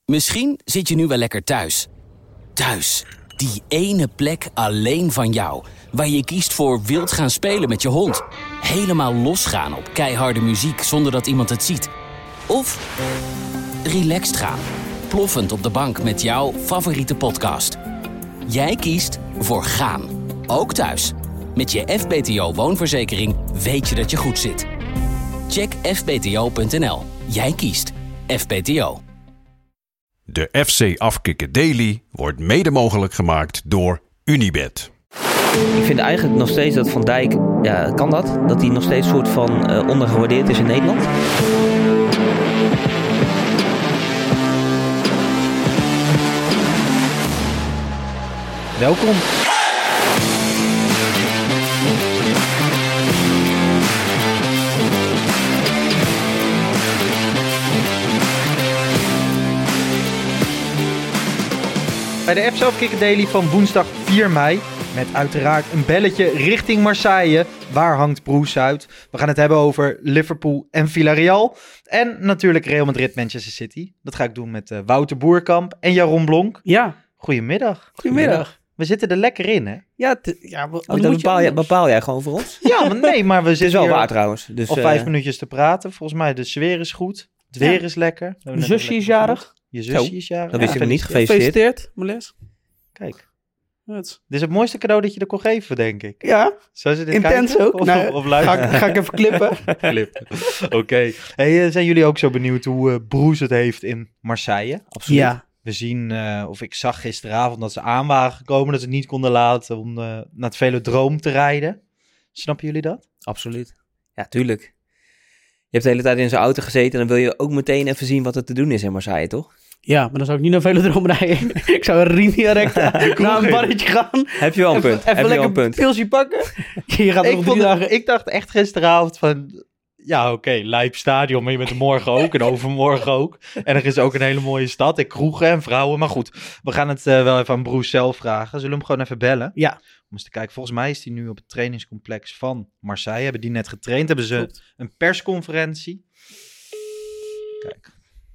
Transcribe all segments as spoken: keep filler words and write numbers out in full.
Misschien zit je nu wel lekker thuis. Thuis, die ene plek alleen van jou, waar je kiest voor wild gaan spelen met je hond. Helemaal losgaan op keiharde muziek zonder dat iemand het ziet. Of relaxed gaan, ploffend op de bank met jouw favoriete podcast. Jij kiest voor gaan, ook thuis. Met je F B T O-woonverzekering weet je dat je goed zit. Check f b t o punt n l. Jij kiest F B T O. De F C Afkikken Daily wordt mede mogelijk gemaakt door Unibet. Ik vind eigenlijk nog steeds dat Van Dijk, ja, kan dat? Dat hij nog steeds soort van uh, ondergewaardeerd is in Nederland? Welkom. Bij de F C Afkikken Daily van woensdag vier mei. Met uiteraard een belletje richting Marseille. Waar hangt Bruce uit? We gaan het hebben over Liverpool en Villarreal. En natuurlijk Real Madrid, Manchester City. Dat ga ik doen met uh, Wouter Boerkamp en Jaron Blonk. Ja. Goedemiddag. Goedemiddag. We zitten er lekker in, hè? Ja, t- ja wat, Oh, dat bepaal, jij, bepaal jij gewoon voor ons? Ja, maar nee, maar we Het is zitten wel hier waar trouwens. Dus, al uh, vijf minuutjes te praten. Volgens mij de sfeer is goed. Het weer Ja. is lekker. We hebben Mijn net zusje al is lekker jarig. gevoeld. Je zusje Zo, is jarig. dat wist Ja, ik niet. gefeliciteerd. Gefeliciteerd. Gefeliciteerd, Meles. Kijk, Het. dit is het mooiste cadeau dat je er kon geven, denk ik. Ja, Zou ze dit intens kijken? ook. Of, Nou, of ga, luisteren? ik- ga ik even klippen. Clip. Oké. Hey, uh, zijn jullie ook zo benieuwd hoe uh, Bruce het heeft in Marseille? Absoluut. Ja. We zien, uh, of ik zag gisteravond dat ze aan waren gekomen, dat ze het niet konden laten om uh, naar het Velodroom te rijden. Snappen jullie dat? Absoluut. Ja, tuurlijk. Je hebt de hele tijd in zijn auto gezeten en dan wil je ook meteen even zien wat er te doen is in Marseille, toch? Ja, maar dan zou ik niet naar Velodroom rijden. Ik zou een riem direct naar een barretje gaan. Heb je wel een punt. Even, even Heb je wel lekker een punt. pilsje pakken. Je gaat er Ik, nog vond drie het- dagen... ik dacht echt gisteravond van, ja oké, okay, Lijp Stadion, maar je bent er morgen ook en overmorgen ook. En er is ook een hele mooie stad en kroegen en vrouwen. Maar goed, we gaan het uh, wel even aan Bruce zelf vragen. Zullen we hem gewoon even bellen? Ja. Om eens te kijken, volgens mij is hij nu op het trainingscomplex van Marseille. Hebben die net getraind, hebben ze Klopt. een persconferentie. Kijk.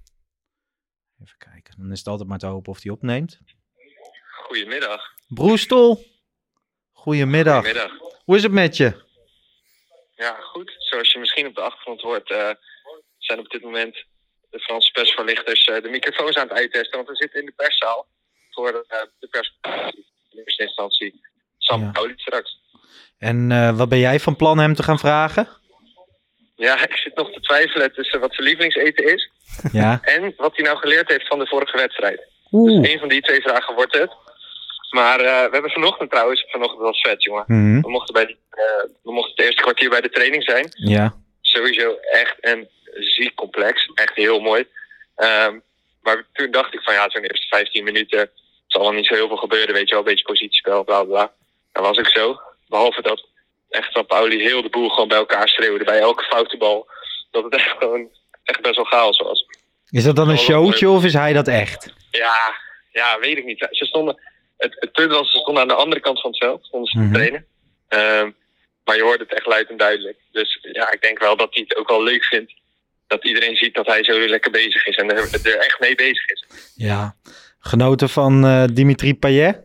Even kijken, dan is het altijd maar te hopen of hij opneemt. Goedemiddag. Bruce Tol, goedemiddag. Goedemiddag. Hoe is het met je? Ja, goed. Zoals je misschien op de achtergrond hoort, uh, zijn op dit moment de Franse persvoorlichters uh, de microfoons aan het uittesten. Want we zitten in de perszaal voor uh, de persconferentie. In eerste instantie Sam Ja. Pauli straks. En uh, wat ben jij van plan hem te gaan vragen? Ja, ik zit nog te twijfelen tussen wat zijn lievelingseten is Ja. en wat hij nou geleerd heeft van de vorige wedstrijd. Oeh. Dus een van die twee vragen wordt het. Maar uh, we hebben vanochtend trouwens, vanochtend was vet jongen. Mhm. We mochten, bij die, uh, we mochten het eerste kwartier bij de training zijn. Ja. Sowieso echt een ziek complex. Echt heel mooi. Um, maar toen dacht ik van ja, zo'n eerste vijftien minuten zal er niet zo heel veel gebeuren. Weet je wel, een beetje positiespel, bla bla. Dat was ook zo. Behalve dat echt van Pauli heel de boel gewoon bij elkaar schreeuwde. Bij elke foute bal. Dat het echt gewoon echt best wel chaos was. Is dat dan een Dat was wel showtje of is hij dat echt? Ja, ja, weet ik niet. Ze stonden, het, het punt was, ze stonden aan de andere kant van het veld. Stonden ze Mhm. te trainen. Um, maar je hoorde het echt luid en duidelijk. Dus ja, ik denk wel dat hij het ook wel leuk vindt. Dat iedereen ziet dat hij zo lekker bezig is. En er, er echt mee bezig is. Ja. Genoten van uh, Dimitri Payet?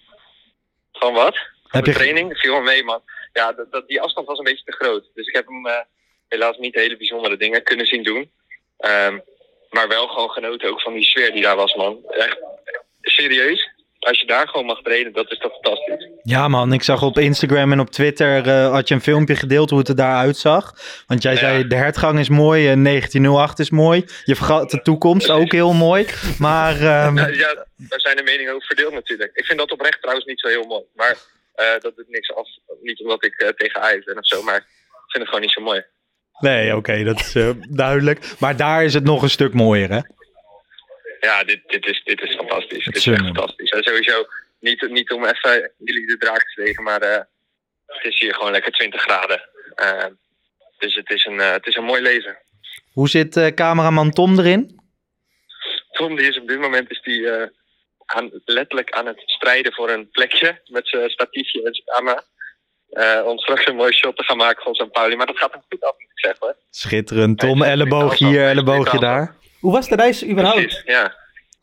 Van wat? Van Heb de je- training? Dat viel wel mee, man. Ja, dat, dat, die afstand was een beetje te groot. Dus ik heb hem uh, helaas niet hele bijzondere dingen kunnen zien doen. Um, maar wel gewoon genoten ook van die sfeer die daar was, man. Echt serieus. Als je daar gewoon mag trainen, dat is toch fantastisch. Ja man, ik zag op Instagram en op Twitter uh, had je een filmpje gedeeld hoe het er daaruit zag. Want jij Ja. zei de hertgang is mooi en negentien nul acht is mooi. Je vergat de toekomst ook heel mooi. Maar um, Ja, ja, daar zijn de meningen over verdeeld natuurlijk. Ik vind dat oprecht trouwens niet zo heel mooi. Maar uh, dat doet niks af. Niet omdat ik uh, tegen Ajax ben of zo, maar ik vind het gewoon niet zo mooi. nee, oké, okay, dat is uh, duidelijk. Maar daar is het nog een stuk mooier, hè? Ja, dit, dit, is, dit is fantastisch. Het Dit is echt summum. fantastisch. En sowieso, niet, niet om even jullie de draak te steken, maar uh, het is hier gewoon lekker twintig graden. Uh, dus het is, een, uh, het is een mooi leven. Hoe zit uh, cameraman Tom erin? Tom die is op dit moment is die, uh, aan, letterlijk aan het strijden voor een plekje met zijn statiefje en zijn camera. Uh, om straks een mooi shot te gaan maken van San Pauli. Maar dat gaat hem goed af, moet ik zeggen hoor. Schitterend. Tom, Hij is elleboogje twee hier, kanten af, elleboogje twee kanten daar. Hoe was de reis überhaupt? Precies, ja.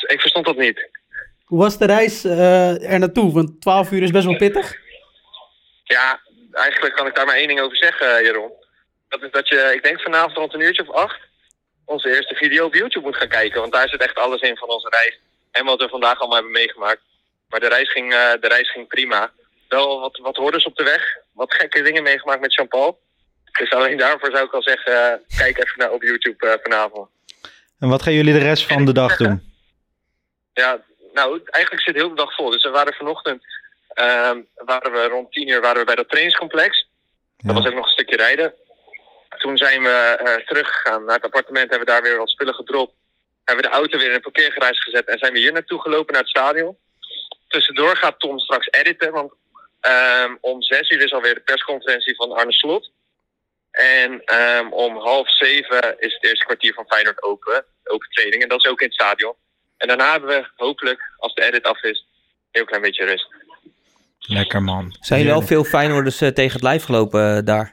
ik verstond dat niet. Hoe was de reis uh, er naartoe? Want twaalf uur is best wel pittig. Ja, eigenlijk kan ik daar maar één ding over zeggen, Jeroen. Dat is dat je, ik denk vanavond rond een uurtje of acht, onze eerste video op YouTube moet gaan kijken. Want daar zit echt alles in van onze reis. En wat we vandaag allemaal hebben meegemaakt. Maar de reis ging, uh, de reis ging prima. Wel wat, wat hordes op de weg. Wat gekke dingen meegemaakt met Jean-Paul. Dus alleen daarvoor zou ik al zeggen, uh, kijk even naar op YouTube uh, vanavond. En wat gaan jullie de rest van de dag doen? Ja, nou, eigenlijk zit heel de dag vol. Dus we waren vanochtend, uh, waren we rond tien uur waren we bij dat trainingscomplex. Dat Ja. was ook nog een stukje rijden. Toen zijn we uh, teruggegaan naar het appartement, hebben we daar weer wat spullen gedropt. Hebben we de auto weer in een parkeergarage gezet en zijn we hier naartoe gelopen naar het stadion. Tussendoor gaat Tom straks editen, want um, om zes uur is alweer de persconferentie van Arne Slot. En um, om half zeven is het eerste kwartier van Feyenoord open, open training. En dat is ook in het stadion. En daarna hebben we hopelijk, als de edit af is, een heel klein beetje rust. Lekker man. Zijn jullie wel veel Feyenoorders uh, tegen het lijf gelopen uh, daar?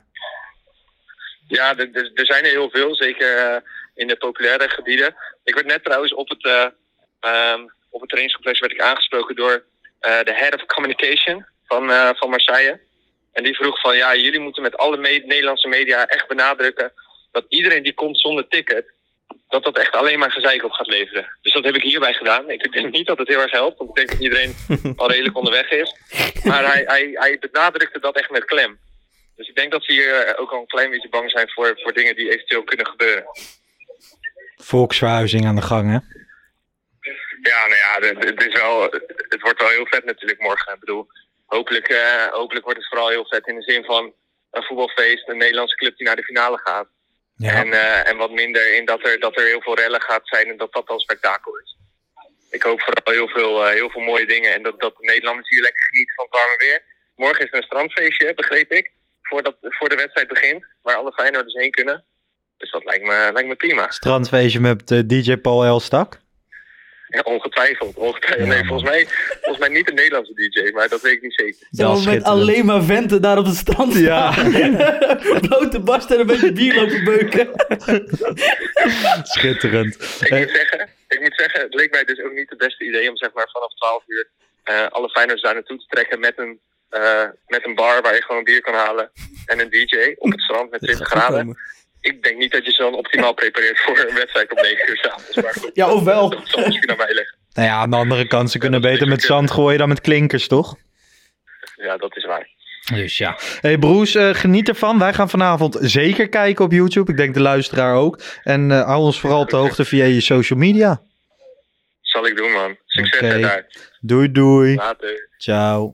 Ja, er, er, er zijn er heel veel, zeker uh, in de populaire gebieden. Ik werd net trouwens op het, uh, um, op het trainingscomplex werd ik aangesproken door uh, de head of communication van, uh, van Marseille. En die vroeg van, ja, jullie moeten met alle me- Nederlandse media echt benadrukken dat iedereen die komt zonder ticket, dat dat echt alleen maar gezeik op gaat leveren. Dus dat heb ik hierbij gedaan. Ik denk niet dat het heel erg helpt, want ik denk dat iedereen al redelijk onderweg is. Maar hij, hij, hij benadrukte dat echt met klem. Dus ik denk dat ze hier ook al een klein beetje bang zijn voor, voor dingen die eventueel kunnen gebeuren. Volksverhuizing aan de gang, hè? Ja, nou ja, het, het, is wel, het wordt wel heel vet natuurlijk morgen. Ik bedoel, hopelijk, uh, hopelijk wordt het vooral heel vet in de zin van een voetbalfeest, een Nederlandse club die naar de finale gaat. Ja. En, uh, en wat minder in dat er, dat er heel veel rellen gaat zijn en dat dat al spektakel is. Ik hoop vooral heel veel, uh, heel veel mooie dingen en dat, dat de Nederlanders hier lekker genieten van het warme weer. Morgen is er een strandfeestje, begreep ik, voordat, voor de wedstrijd begint, waar alle Feyenoorders heen kunnen. Dus dat lijkt me, lijkt me prima. Strandfeestje met uh, D J Paul Elstak. Ja, ongetwijfeld. ongetwijfeld. Ja, nee, man. volgens mij, volgens mij niet een Nederlandse D J, maar dat weet ik niet zeker. Zo met schitterend. alleen maar venten daar op het strand Ja. staan. Blote barst en een beetje bier lopen beuken. Schitterend. Ik Eh, moet zeggen, ik moet zeggen, het leek mij dus ook niet het beste idee om zeg maar vanaf twaalf uur uh, alle Feyenoorders daar naartoe te trekken met een, uh, met een bar waar je gewoon bier kan halen en een D J op het strand met twintig graden. Ik denk niet dat je ze dan optimaal prepareert voor een wedstrijd om negen uur 's avonds. Maar goed, Ja, of wel. dat zal misschien aan mij liggen. nou ja, aan de andere kant, ze kunnen beter met zand gooien dan met klinkers, toch? Ja, dat is waar. Dus ja. Hey Broes, uh, geniet ervan. Wij gaan vanavond zeker kijken op YouTube. Ik denk de luisteraar ook. En uh, hou ons vooral op de hoogte via je social media. Zal ik doen, man. Succes Oké. daar. Doei doei. Later. Ciao.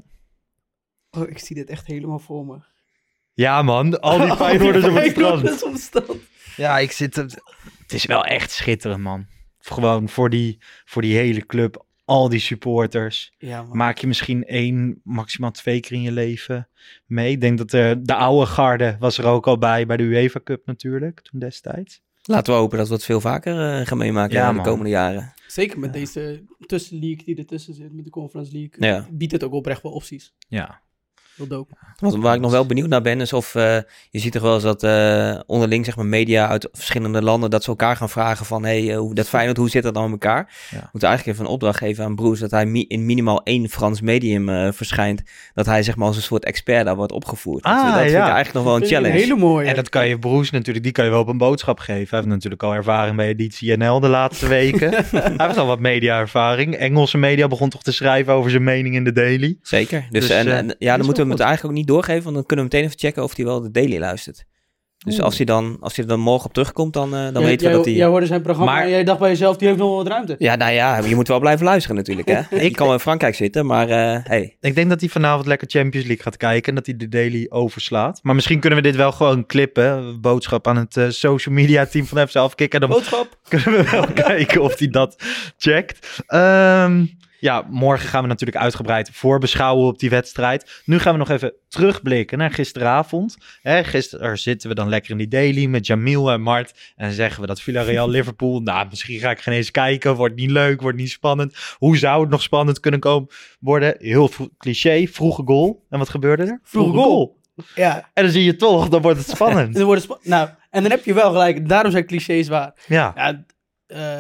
Oh, ik zie dit echt helemaal voor me. Ja man, al die Feyenoorders op het strand. Feyenoorders op het strand. Ja, ik zit... Het is wel echt schitterend, man. Gewoon voor die, voor die hele club, al die supporters. Ja, man. Maak je misschien één, maximaal twee keer in je leven mee. Ik denk dat de, de oude garde was er ook al bij, bij de UEFA Cup natuurlijk, toen destijds. Laten we hopen dat we het veel vaker uh, gaan meemaken Ja, in de man. komende jaren. Zeker met deze tussenleague die ertussen zit, met de Conference League. Ja. Biedt het ook oprecht wel opties. Ja. Heel dope. Wat, waar ik nog wel benieuwd naar ben, is of uh, je ziet toch wel eens dat uh, onderling zeg maar, media uit verschillende landen, dat ze elkaar gaan vragen van, hey, uh, hoe, dat Feyenoord, hoe zit dat dan met elkaar? Ja. We moeten eigenlijk even een opdracht geven aan Broes, dat hij mi- in minimaal één Frans medium uh, verschijnt, dat hij zeg maar als een soort expert daar wordt opgevoerd. Ah, dat dat vind ja. ik eigenlijk nog wel een Vind ik challenge. Een hele mooie. En dat kan je Broes natuurlijk, die kan je wel op een boodschap geven. Hij heeft natuurlijk al ervaring bij editie N L de laatste weken. Hij heeft al wat media-ervaring. Engelse media begon toch te schrijven over zijn mening in de Daily. Zeker. Dus, Dus, en, uh, en, dat ja, dan is moeten we wel hem het goed. eigenlijk ook niet doorgeven, want dan kunnen we meteen even checken of hij wel de Daily luistert. Dus als hij, dan, als hij er dan morgen op terugkomt, dan, uh, dan Jij- weten we jij, dat hij... Jij hoorde zijn programma Maar- en jij dacht bij jezelf, die heeft nog wel wat ruimte. Ja, nou ja, je moet wel blijven luisteren natuurlijk, hè. Je kan wel in Frankrijk zitten, maar uh, hey. Ik denk dat hij vanavond lekker Champions League gaat kijken en dat hij de Daily overslaat. Maar misschien kunnen we dit wel gewoon clippen. Boodschap aan het uh, social media team van F C Afkikken. Dan Boodschap. kunnen we wel kijken of hij dat checkt. Um, ja, morgen gaan we natuurlijk uitgebreid voorbeschouwen op die wedstrijd. Nu gaan we nog even terugblikken naar gisteravond. Hè, gisteren zitten we dan lekker in die Daily met Jamil en Mart. En zeggen we dat Villarreal Liverpool. Nou, misschien ga ik geen eens kijken. Wordt niet leuk, wordt niet spannend. Hoe zou het nog spannend kunnen komen worden? Heel vro- cliché, vroege goal. En wat gebeurde er? Vroege goal. Ja. En dan zie je toch, dan wordt het spannend. Dan wordt het spa- nou, en dan heb je wel gelijk, daarom zijn clichés waar. Ja, Ja, uh,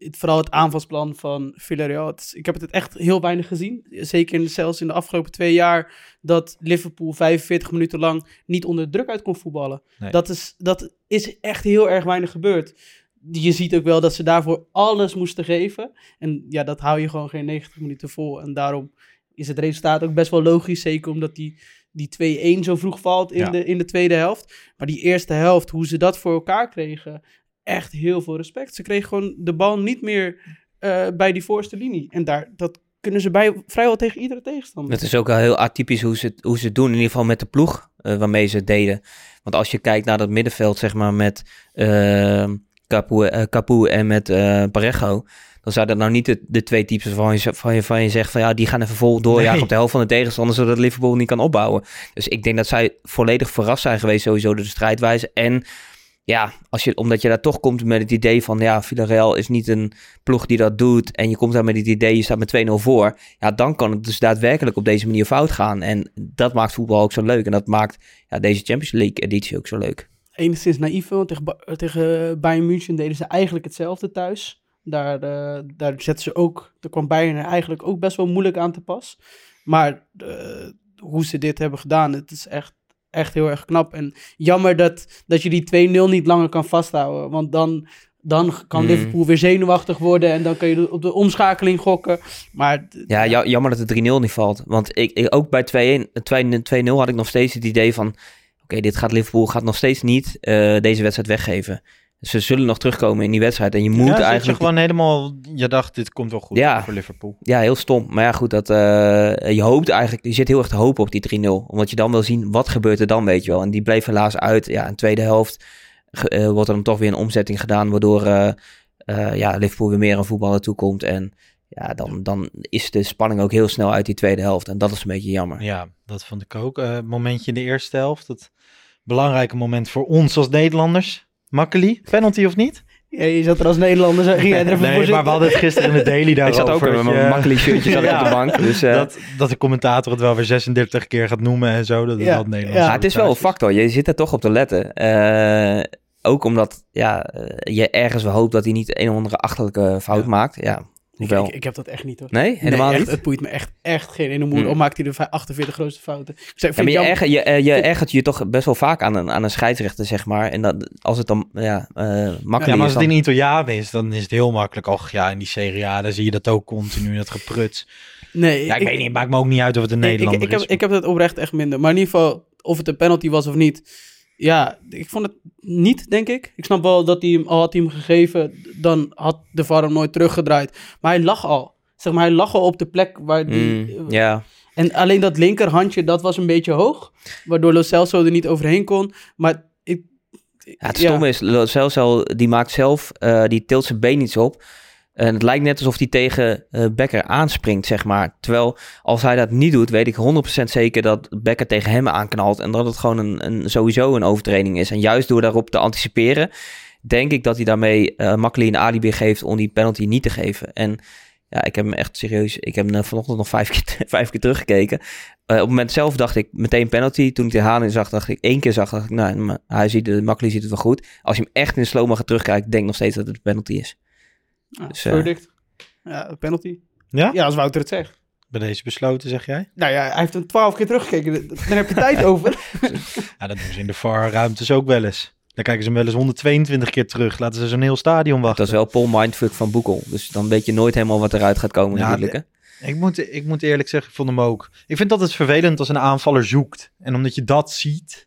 het, vooral het aanvalsplan van Villarreal. Het is, ik heb het echt heel weinig gezien. Zeker in, zelfs in de afgelopen twee jaar dat Liverpool vijfenveertig minuten lang niet onder druk uit kon voetballen. Nee. Dat, is, dat is echt heel erg weinig gebeurd. Je ziet ook wel dat ze daarvoor alles moesten geven. En ja, dat hou je gewoon geen negentig minuten vol. En daarom is het resultaat ook best wel logisch. Zeker omdat die, die twee-een zo vroeg valt in, Ja. de, in de tweede helft. Maar die eerste helft, hoe ze dat voor elkaar kregen, echt heel veel respect. Ze kregen gewoon de bal niet meer uh, bij die voorste linie. En daar, dat kunnen ze bij, vrijwel tegen iedere tegenstander. Het is ook al heel atypisch hoe ze het, hoe ze het doen, in ieder geval met de ploeg uh, waarmee ze het deden. Want als je kijkt naar dat middenveld, zeg maar, met uh, Capu, uh, Capu en met uh, Parejo, dan zijn dat nou niet de, de twee types waarvan je, van je, van je zegt van ja, die gaan even vol doorjagen nee. op de helft van de tegenstander, zodat Liverpool niet kan opbouwen. Dus ik denk dat zij volledig verrast zijn geweest sowieso door de strijdwijze. En ja, als je, omdat je daar toch komt met het idee van ja, Villarreal is niet een ploeg die dat doet en je komt daar met het idee, je staat met twee nul voor. Ja, dan kan het dus daadwerkelijk op deze manier fout gaan. En dat maakt voetbal ook zo leuk. En dat maakt ja, deze Champions League editie ook zo leuk. Enigszins naïef, want tegen, tegen Bayern München deden ze eigenlijk hetzelfde thuis. Daar, uh, daar zetten ze ook, daar kwam Bayern er eigenlijk ook best wel moeilijk aan te pas. Maar uh, hoe ze dit hebben gedaan, het is echt Echt heel erg knap. En jammer dat, dat je die twee nul niet langer kan vasthouden. Want dan, dan kan mm. Liverpool weer zenuwachtig worden. En dan kan je op de omschakeling gokken. Maar ja, ja, jammer dat het drie nul niet valt. Want ik, ik, ook bij twee nul had ik nog steeds het idee van oké, okay, dit gaat Liverpool gaat nog steeds niet uh, deze wedstrijd weggeven. Ze zullen nog terugkomen in die wedstrijd. En je moet ja, eigenlijk... je gewoon helemaal... Je dacht, dit komt wel goed ja, voor Liverpool. Ja, heel stom. Maar ja, goed, dat, uh, je hoopt eigenlijk... Je zit heel erg te hopen op die drie nul. Omdat je dan wil zien, wat gebeurt er dan, weet je wel. En die bleef helaas uit. Ja, in de tweede helft uh, wordt er dan toch weer een omzetting gedaan. Waardoor uh, uh, ja, Liverpool weer meer aan voetballen toekomt. En ja, dan, dan is de spanning ook heel snel uit die tweede helft. En dat is een beetje jammer. Ja, dat vond ik ook. Uh, momentje in de eerste helft. Het belangrijke moment voor ons als Nederlanders... Makkeli, penalty of niet? Ja, je zat er als Nederlander, ging jij er even nee, voor maar we hadden het gisteren in de daily daarover. Ik zat ook met mijn Makkeli shirtje ja, op de bank. Dus, uh... dat, dat de commentator het wel weer zesendertig keer gaat noemen en zo. Dat is ja, wel het Nederlands. Ja, het is wel een factor. Je zit er toch op te letten. Uh, ook omdat ja, uh, je ergens wel hoopt dat hij niet een of andere achterlijke fout ja. maakt. Ja, hoewel... ik, ik heb dat echt niet hoor. Nee, helemaal nee, echt, niet? Het boeit me echt, echt geen ene moer. Mm. Of maakt hij de achtenveertig grootste fouten. Ik zeg, ja, maar je, erger, je, je ergert je toch best wel vaak aan een, aan een scheidsrechter, zeg maar. En dat, als het dan ja, uh, makkelijk ja, maar als is... het in Italiaan is, dan is het heel makkelijk. Och ja, in die Serie A, dan zie je dat ook continu, dat gepruts. Nee, ja, ik, ik weet niet, het maakt me ook niet uit of het een Nederlander ik, ik, ik is. Heb, ik heb het oprecht echt minder. Maar in ieder geval, of het een penalty was of niet... Ja, ik vond het niet, denk ik. Ik snap wel dat hij hem al had hij hem gegeven, dan had de V A R hem nooit teruggedraaid. Maar hij lag al. Zeg maar, hij lag al op de plek waar die... Mm, yeah. En alleen dat linkerhandje, dat was een beetje hoog. Waardoor Lo Celso er niet overheen kon. Maar ik... Ja, het stomme ja. is, Lo Celso, die maakt zelf... Uh, die tilt zijn been iets op. En het lijkt net alsof hij tegen uh, Becker aanspringt, zeg maar. Terwijl, als hij dat niet doet, weet ik honderd procent zeker dat Becker tegen hem aanknalt. En dat het gewoon een, een, sowieso een overtreding is. En juist door daarop te anticiperen, denk ik dat hij daarmee uh, Makkeli een alibi geeft om die penalty niet te geven. En... Ja, ik heb hem echt serieus... Ik heb hem vanochtend nog vijf keer, vijf keer teruggekeken. Uh, op het moment zelf dacht ik meteen penalty. Toen ik de herhaling zag, dacht ik één keer zag, dacht ik... Nou, hij ziet de Makkeli ziet het wel goed. Als je hem echt in de slow-mo gaat terugkijken, denk ik nog steeds dat het een penalty is. Ah, dus, uh, verdict. Ja, penalty. Ja? Ja, als Wouter het zegt. Bij deze besloten, zeg jij? Nou ja, hij heeft hem twaalf keer teruggekeken. Daar heb je tijd over. Ja, dat doen ze in de V A R-ruimtes ook wel eens. Dan kijken ze hem wel eens honderdtweeëntwintig keer terug. Laten ze zo'n heel stadion wachten. Dat is wel Paul Mindfuck van Boekel. Dus dan weet je nooit helemaal wat eruit gaat komen ja, natuurlijk. Hè? Ik moet, ik moet eerlijk zeggen, ik vond hem ook... Ik vind dat het vervelend als een aanvaller zoekt. En omdat je dat ziet...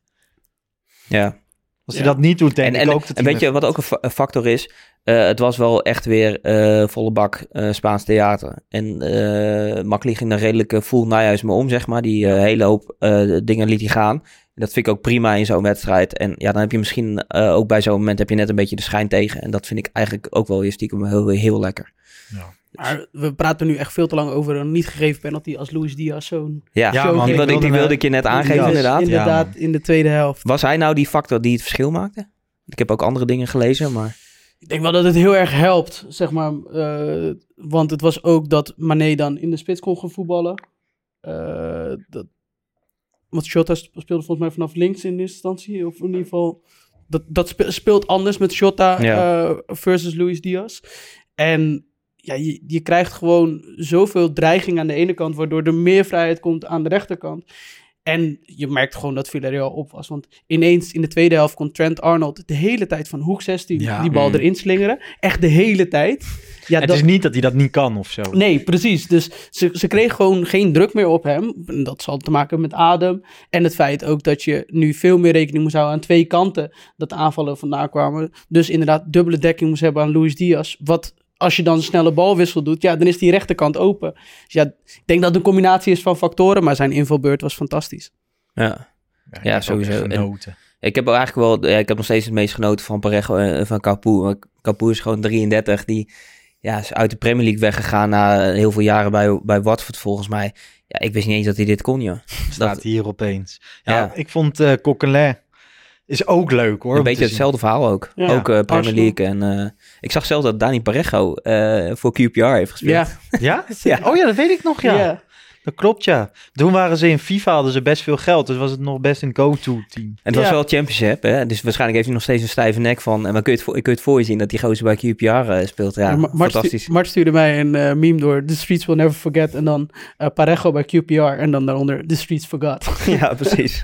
Ja. Als hij ja. dat niet doet, denk en, ik en, ook... Dat en weet je wat ook een, fa- een factor is? Uh, het was wel echt weer uh, volle bak uh, Spaans theater. En uh, Makkeli ging daar redelijk uh, full Nijhuis mee om, zeg maar. Die uh, hele hoop uh, dingen liet hij gaan. Dat vind ik ook prima in zo'n wedstrijd. En ja, dan heb je misschien uh, ook bij zo'n moment heb je net een beetje de schijn tegen. En dat vind ik eigenlijk ook wel weer stiekem heel, heel lekker. Ja. Maar we praten nu echt veel te lang over een niet gegeven penalty als Luis Diaz zo'n... Ja, ja man, die, wilde, ik, die wilde ik je net aangeven ja, inderdaad. Inderdaad, ja, in de tweede helft. Was hij nou die factor die het verschil maakte? Ik heb ook andere dingen gelezen, maar... Ik denk wel dat het heel erg helpt, zeg maar. Uh, want het was ook dat Mané dan in de spits kon gaan voetballen. Uh, dat... Want Jota speelde volgens mij vanaf links in eerste instantie. Of in ieder geval... Dat, dat speelt anders met Jota ja. uh, versus Luis Diaz. En ja, je, je krijgt gewoon zoveel dreiging aan de ene kant, waardoor er meer vrijheid komt aan de rechterkant. En je merkt gewoon dat Villarreal op was. Want ineens in de tweede helft kon Trent Arnold de hele tijd van hoek zestien Ja. die bal Mm. erin slingeren. Echt de hele tijd. Ja, Het dat- is niet dat hij dat niet kan of zo. Nee, precies. Dus ze, ze kreeg gewoon geen druk meer op hem. En dat zal te maken met adem. En het feit ook dat je nu veel meer rekening moest houden aan twee kanten. Dat de aanvallen vandaan kwamen. Dus inderdaad dubbele dekking moest hebben aan Luis Diaz. Wat als je dan een snelle balwissel doet, ja, dan is die rechterkant open. Dus ja, ik denk dat het een combinatie is van factoren. Maar zijn invalbeurt was fantastisch. Ja. ik Ja, heb ook sowieso. echt En- genoten. Ik heb eigenlijk wel, ja, ik heb nog steeds het meest genoten van Parejo en van Capoue. Want Capoue is gewoon drieëndertig, die ja, is uit de Premier League weggegaan na heel veel jaren bij, bij Watford volgens mij. Ja, ik wist niet eens dat hij dit kon, joh. Staat Dat, hier opeens. Ja, Ja. ik vond uh, Coquelin is ook leuk hoor. een om beetje te hetzelfde verhaal ook. Ja, ook uh, Premier Arsenal. League. En uh, ik zag zelfs dat Dani Parejo uh, voor Q P R heeft gespeeld. Ja, zien. Ja? Ja. Oh ja, dat weet ik nog, ja. ja. Dat klopt, ja. Toen waren ze in FIFA, hadden ze best veel geld. Dus was het nog best een go-to team. En het was Ja. wel Championship, hè? Dus waarschijnlijk heeft hij nog steeds een stijve nek van. En dan kun je het voor, kun je het voor je zien dat die gozer bij Q P R uh, speelt. Ja, Ja, Ma- Mart, fantastisch. stu- Mart stuurde mij een uh, meme door. The streets will never forget. En dan uh, Parejo bij Q P R. En dan daaronder The streets forgot. Ja, precies.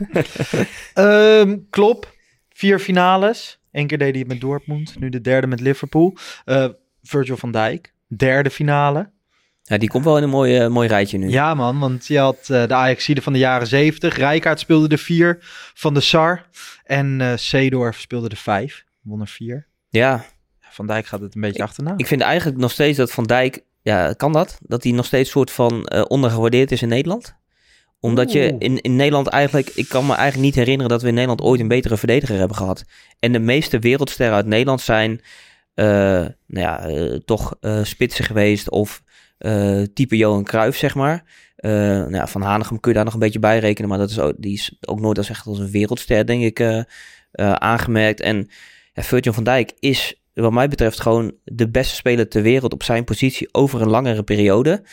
Um, Klopp, vier finales. Eén keer deed hij het met Dortmund. Nu de derde met Liverpool. Uh, Virgil van Dijk, derde finale. Ja, die komt wel in een mooi, uh, mooi rijtje nu. Ja man, want je had uh, de Ajaxide van de jaren zeventig. Rijkaard speelde de vier van de Sar. En uh, Seedorf speelde de vijf. Won er vier. Ja, Van Dijk gaat het een beetje achterna. ik vind eigenlijk nog steeds dat Van Dijk, ja, kan dat? Dat hij nog steeds soort van uh, ondergewaardeerd is in Nederland. Omdat je Oeh. in, in Nederland eigenlijk, ik kan me eigenlijk niet herinneren dat we in Nederland ooit een betere verdediger hebben gehad. En de meeste wereldsterren uit Nederland zijn uh, nou ja, uh, toch uh, spitsen geweest of uh, type Johan Cruijff, zeg maar. Uh, nou ja, Van Hanegem kun je daar nog een beetje bij rekenen, maar dat is ook, die is ook nooit als echt als een wereldster, denk ik, uh, uh, aangemerkt. En ja, Virgil van Dijk is wat mij betreft gewoon de beste speler ter wereld op zijn positie over een langere periode.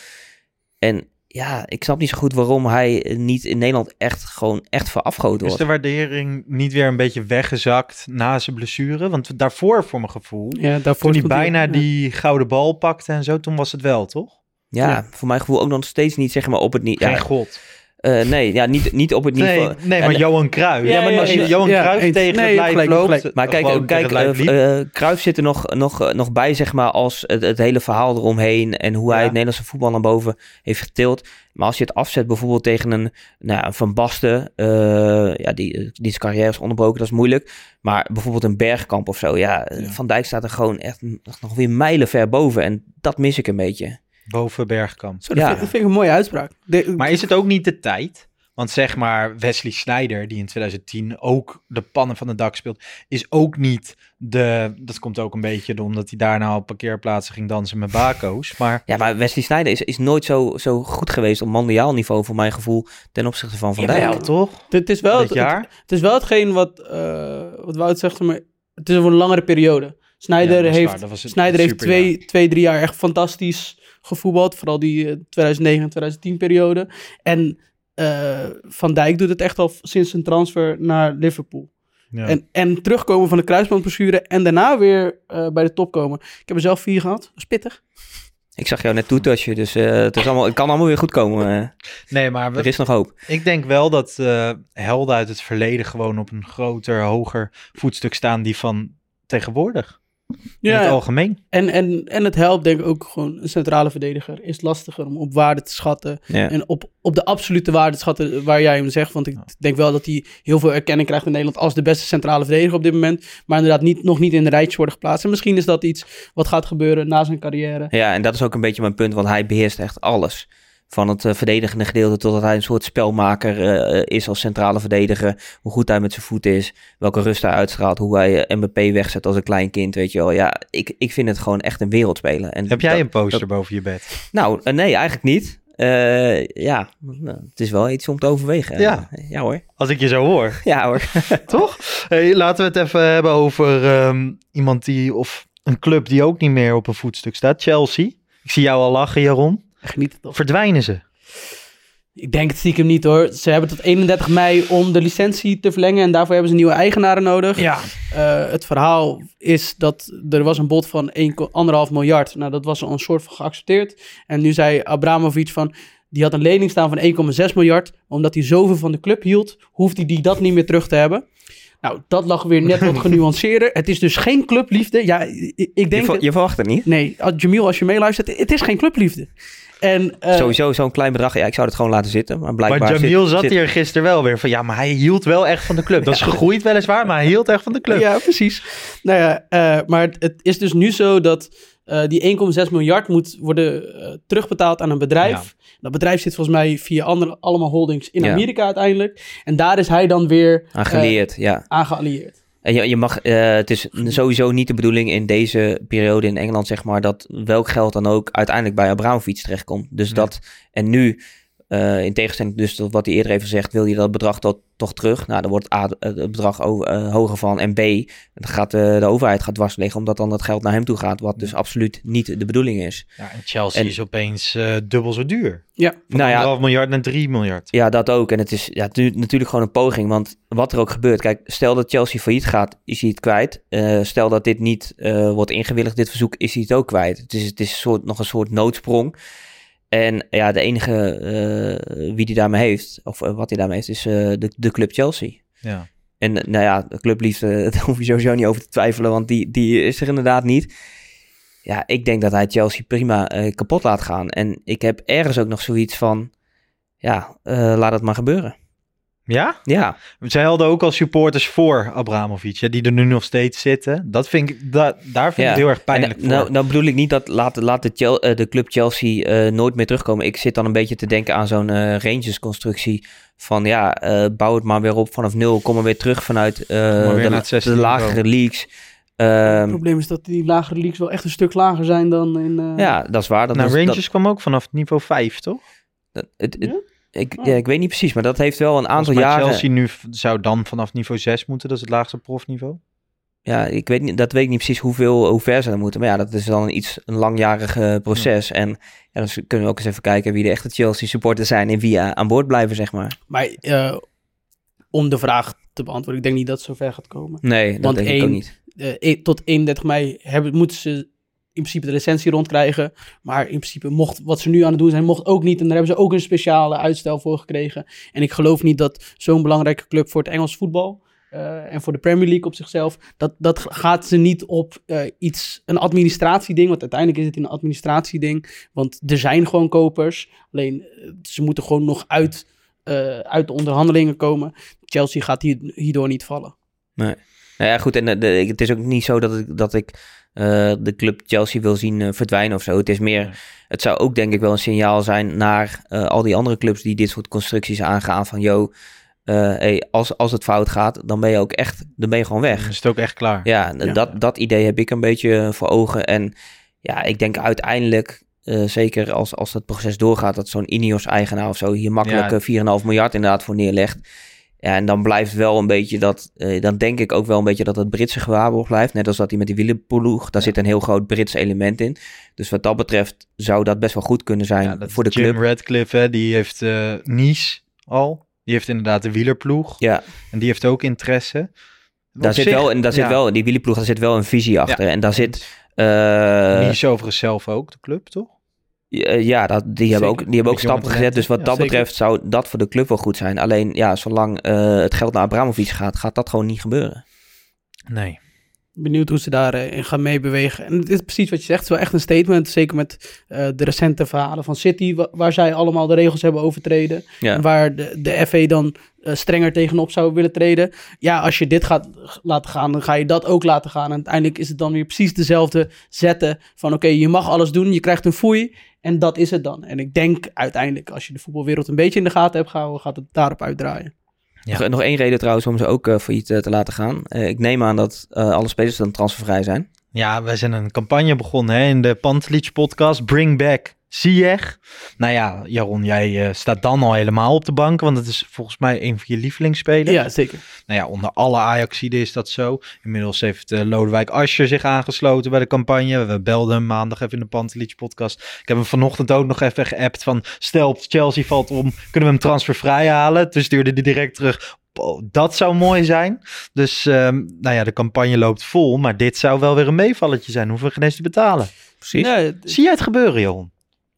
En ja, ik snap niet zo goed waarom hij niet in Nederland echt gewoon echt verafgoed Is wordt. de waardering niet weer een beetje weggezakt na zijn blessure? Want daarvoor, voor mijn gevoel, Ja, daarvoor toen hij stond bijna ja. die gouden bal pakte en zo, toen was het wel, toch? Ja, Ja. voor mijn gevoel ook nog steeds niet, zeg maar, op het niveau. Geen Ja, god. uh, nee, ja, niet, niet op het niveau. Nee, nee maar En- Johan Cruijff. Ja, maar ja, als je ja, Johan ja, Cruijff eens. tegen Nee, het lijf gelijk, loopt... gelijk. Maar kijk, gewoon kijk tegen het lijf uh, liep. uh, Cruijff zit er nog, nog, nog bij, zeg maar, als het, het hele verhaal eromheen en hoe hij Ja. het Nederlandse voetbal naar boven heeft getild. Maar als je het afzet bijvoorbeeld tegen een, nou ja, een Van Basten, uh, ja, die, die zijn carrière is onderbroken, dat is moeilijk. Maar bijvoorbeeld een Bergkamp of zo, ja, Ja. Van Dijk staat er gewoon echt nog weer mijlen ver boven en dat mis ik een beetje. Boven Bergkamp. Zo, dat, Ja. vind, dat vind ik een mooie uitspraak. De, Maar is het ook niet de tijd? Want zeg maar, Wesley Sneijder, die in twintig tien ook de pannen van het dak speelt, is ook niet de... Dat komt ook een beetje omdat hij daarna op parkeerplaatsen ging dansen met bako's. Maar Ja, maar Wesley Sneijder is, is nooit zo, zo goed geweest op mondiaal niveau, voor mijn gevoel, ten opzichte van Van Dijk. Jawel, toch? het, is wel, Dit het, jaar? het, het is wel hetgeen wat, uh, wat Wout zegt, maar het is over een langere periode. Sneijder Ja, dat is heeft, waar, dat was het Sneijder heeft superjaar. twee, twee, drie jaar echt fantastisch gevoetbald. Vooral die uh, twintig negen en twintig tien periode. En uh, Van Dijk doet het echt al sinds zijn transfer naar Liverpool. Ja. En, en terugkomen van de kruisbandblessure en daarna weer uh, bij de top komen. Ik heb er zelf vier gehad. Dat is pittig. Ik zag jou net toetasje, dus uh, het, is allemaal, het kan allemaal weer goed komen. Uh, Nee, maar we- er is nog hoop. ik denk wel dat uh, helden uit het verleden gewoon op een groter, hoger voetstuk staan die van tegenwoordig. In het algemeen. En, en, en het helpt denk ik ook gewoon een centrale verdediger. Is lastiger om op waarde te schatten. Ja. En op, op de absolute waarde te schatten waar jij hem zegt. Want ik denk wel dat hij heel veel erkenning krijgt in Nederland als de beste centrale verdediger op dit moment. Maar inderdaad niet, nog niet in de rijtje worden geplaatst. En misschien is dat iets wat gaat gebeuren na zijn carrière. Ja, en dat is ook een beetje mijn punt, want hij beheerst echt alles. Van het uh, verdedigende gedeelte totdat hij een soort spelmaker uh, is als centrale verdediger. Hoe goed hij met zijn voeten is, welke rust hij uitstraalt, hoe hij uh, M B P wegzet als een klein kind, weet je wel. Ja, ik, ik vind het gewoon echt een wereldspeler. En Heb jij dat, een poster dat, boven je bed? Nou, uh, nee, eigenlijk niet. Uh, ja, nou, het is wel iets om te overwegen. Ja. Uh, ja hoor. Als ik je zo hoor. Ja hoor. Toch? Hey, laten we het even hebben over um, iemand die, of een club die ook niet meer op een voetstuk staat. Chelsea. Ik zie jou al lachen, Jaron. Geniet het toch. Verdwijnen ze? Ik denk het stiekem niet hoor. Ze hebben tot eenendertig mei om de licentie te verlengen en daarvoor hebben ze nieuwe eigenaren nodig. Ja. Uh, het verhaal is dat er was een bod van één komma vijf miljard. Nou, dat was al een soort van geaccepteerd. En nu zei Abramovic van, die had een lening staan van één komma zes miljard. Omdat hij zoveel van de club hield, hoeft hij die dat niet meer terug te hebben. Nou, dat lag weer net wat genuanceerder. Het is dus geen clubliefde. Ja, ik, ik denk... Je, je verwacht het niet? Nee, Jamil, als je meeluistert, het is geen clubliefde. En, uh, Sowieso zo'n klein bedrag. Ja, ik zou het gewoon laten zitten. Maar, blijkbaar maar Jamil zit, zat zit... hier gisteren wel weer van... Ja, maar hij hield wel echt van de club. Dat is ja. gegroeid weliswaar, maar hij hield echt van de club. Ja, precies. Nou ja, uh, maar het, het is dus nu zo dat uh, die één komma zes miljard moet worden uh, terugbetaald aan een bedrijf. Ja. Dat bedrijf zit volgens mij via andere, allemaal holdings in ja. Amerika uiteindelijk. En daar is hij dan weer... Aan geallieerd, uh, ja. Aan geallieerd. En je, je mag, uh, het is sowieso niet de bedoeling in deze periode in Engeland, zeg maar, dat welk geld dan ook uiteindelijk bij Abramovic terechtkomt. Dus ja. dat, en nu, uh, in tegenstelling dus tot wat hij eerder heeft gezegd, wil hij dat bedrag tot, toch terug. Nou, dan wordt A, het bedrag over, uh, hoger van en B, dan gaat uh, de overheid gaat dwars liggen, omdat dan dat geld naar hem toe gaat, wat dus absoluut niet de bedoeling is. Ja, en Chelsea en, is opeens uh, dubbel zo duur. Ja. Van nou anderhalf ja, miljard naar drie miljard. Ja, dat ook. En het is ja, tu- natuurlijk gewoon een poging, want wat er ook gebeurt, kijk, stel dat Chelsea failliet gaat, is hij het kwijt. Uh, stel dat dit niet uh, wordt ingewilligd, dit verzoek, is hij het ook kwijt. Het is, het is een soort, nog een soort noodsprong. En ja, de enige uh, wie die daarmee heeft, of uh, wat hij daarmee heeft, is uh, de, de club Chelsea. Ja. En uh, nou ja, de clubliefde, daar hoef je sowieso niet over te twijfelen, want die, die is er inderdaad niet. Ja, ik denk dat hij Chelsea prima uh, kapot laat gaan. En ik heb ergens ook nog zoiets van, ja, uh, laat het maar gebeuren. Ja? Ja. Zij hadden ook al supporters voor Abramovic, hè, die er nu nog steeds zitten. Dat vind ik, da, daar vind ja. ik het heel erg pijnlijk en, voor. Nou, nou bedoel ik niet dat laat, laat de, Chel, uh, de club Chelsea uh, nooit meer terugkomen. Ik zit dan een beetje te denken aan zo'n uh, Rangers-constructie van ja, uh, bouw het maar weer op vanaf nul. Kom maar weer terug vanuit uh, de, de lagere leagues. Um, het probleem is dat die lagere leagues wel echt een stuk lager zijn dan in... Uh... Ja, dat is waar. Dat nou, was, Rangers dat... kwam ook vanaf niveau vijf, toch? Dat, het, het, ja? Ik, ja, ik weet niet precies, maar dat heeft wel een aantal maar jaren... Chelsea nu zou dan vanaf niveau zes moeten, dat is het laagste profniveau? Ja, ik weet niet, dat weet ik niet precies hoeveel, hoe ver ze dan moeten. Maar ja, dat is dan een iets een langjarig proces. Ja. En ja, dan kunnen we ook eens even kijken wie de echte Chelsea supporters zijn en wie uh, aan boord blijven, zeg maar. Maar uh, om de vraag te beantwoorden, ik denk niet dat het zover gaat komen. Nee, dat Want denk één, ik ook niet. Uh, tot eenendertig mei hebben, moeten ze in principe de licentie rondkrijgen. Maar in principe mocht wat ze nu aan het doen zijn, mocht ook niet. En daar hebben ze ook een speciale uitstel voor gekregen. En ik geloof niet dat zo'n belangrijke club voor het Engels voetbal uh, en voor de Premier League op zichzelf, dat, dat gaat ze niet op uh, iets, een administratieding. Want uiteindelijk is het een administratieding. Want er zijn gewoon kopers. Alleen uh, ze moeten gewoon nog uit, uh, uit de onderhandelingen komen. Chelsea gaat hier, hierdoor niet vallen. Nee. Nou ja, goed. En de, de, het is ook niet zo dat ik, dat ik Uh, de club Chelsea wil zien uh, verdwijnen of zo. Het is meer, het zou ook denk ik wel een signaal zijn naar uh, al die andere clubs die dit soort constructies aangaan van yo, uh, hey, als, als het fout gaat, dan ben je ook echt, dan ben je gewoon weg. Dan is het ook echt klaar. Ja, ja. Dat, dat idee heb ik een beetje voor ogen. En ja, ik denk uiteindelijk, uh, zeker als, als het proces doorgaat, dat zo'n Ineos-eigenaar of zo hier makkelijk ja. vier komma vijf miljard inderdaad voor neerlegt. Ja, en dan blijft wel een beetje dat, uh, dan denk ik ook wel een beetje dat het Britse gewaarborg blijft. Net als dat hij met die wielerploeg, daar ja. zit een heel groot Brits element in. Dus wat dat betreft zou dat best wel goed kunnen zijn ja, voor de Jim club. Jim Radcliffe, hè, die heeft uh, Nice al. Die heeft inderdaad de wielerploeg. Ja. En die heeft ook interesse. Daar zit, zich, wel, en daar ja. zit wel, die wielerploeg, daar zit wel een visie achter. Ja. En daar zit... Uh, Nice overigens zelf ook, de club, toch? Ja, dat, die, hebben ook, die hebben ook stappen gezet. Dus wat ja, dat zeker. betreft zou dat voor de club wel goed zijn. Alleen, ja, zolang uh, het geld naar Abramovic gaat, gaat dat gewoon niet gebeuren. Nee. Benieuwd hoe ze daarin uh, gaan meebewegen. En het is precies wat je zegt. Het is wel echt een statement. Zeker met uh, de recente verhalen van City, wa- waar zij allemaal de regels hebben overtreden. Ja. En waar de, de F A dan uh, strenger tegenop zou willen treden. Ja, als je dit gaat laten gaan, dan ga je dat ook laten gaan. En uiteindelijk is het dan weer precies dezelfde zetten van oké, okay, je mag alles doen, je krijgt een foei. En dat is het dan. En ik denk uiteindelijk, als je de voetbalwereld een beetje in de gaten hebt gehouden, gaat het daarop uitdraaien. Ja. Nog, nog één reden trouwens om ze ook uh, failliet uh, te laten gaan. Uh, ik neem aan dat uh, alle spelers dan transfervrij zijn. Ja, wij zijn een campagne begonnen hè, in de Pantelic podcast. Bring back Ziyech. Nou ja, Jaron, jij uh, staat dan al helemaal op de bank, want het is volgens mij een van je lievelingsspelers. Ja, zeker. Nou ja, onder alle Ajaxiden is dat zo. Inmiddels heeft uh, Lodewijk Asscher zich aangesloten bij de campagne. We belden hem maandag even in de Pantelic podcast. Ik heb hem vanochtend ook nog even geappt van, stel Chelsea valt om, kunnen we hem transfervrij halen? Toen stuurde hij direct terug, oh, dat zou mooi zijn. Dus um, nou ja, de campagne loopt vol, maar dit zou wel weer een meevalletje zijn. Hoeven we geen eens te betalen. Precies. Nee, Zie jij het gebeuren, Johan?